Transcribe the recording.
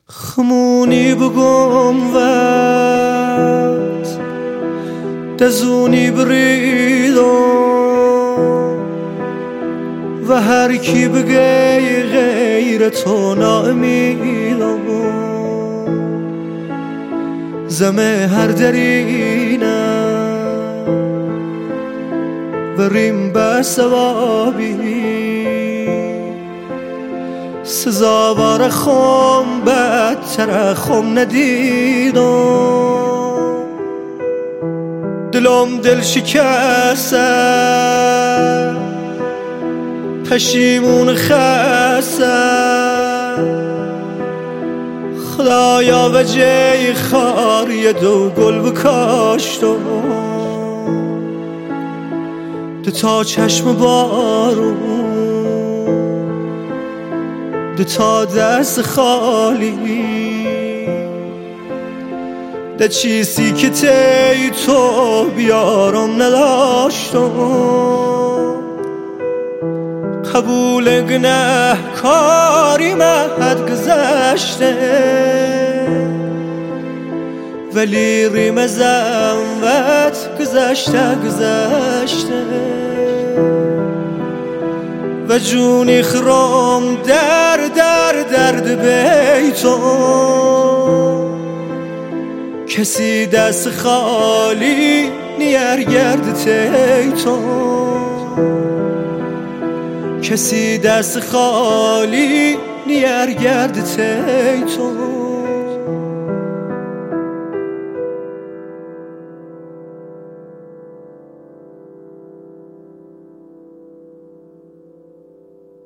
خمونی بگم وقت دزونی بریدم و هر کی بگه غیر تو ناامیدم زمه هر درینم بریم به ثوابی سزاوار خم بدتر خم ندیدم دلم دل شکسته پشیمون خسته خدایا وجه خار یه دو گل بکاشتم دوتا چشم بارون دوتا دست خالی ده چیزی که تی تو بیارم نداشتم قبول گناه کاری مهد گذشته ولی ریم زنوت گذشته و جونی خرام درد بیتون کسی دست خالی نیرگرد تیتون کسی دست خالی نیرگرد تیتون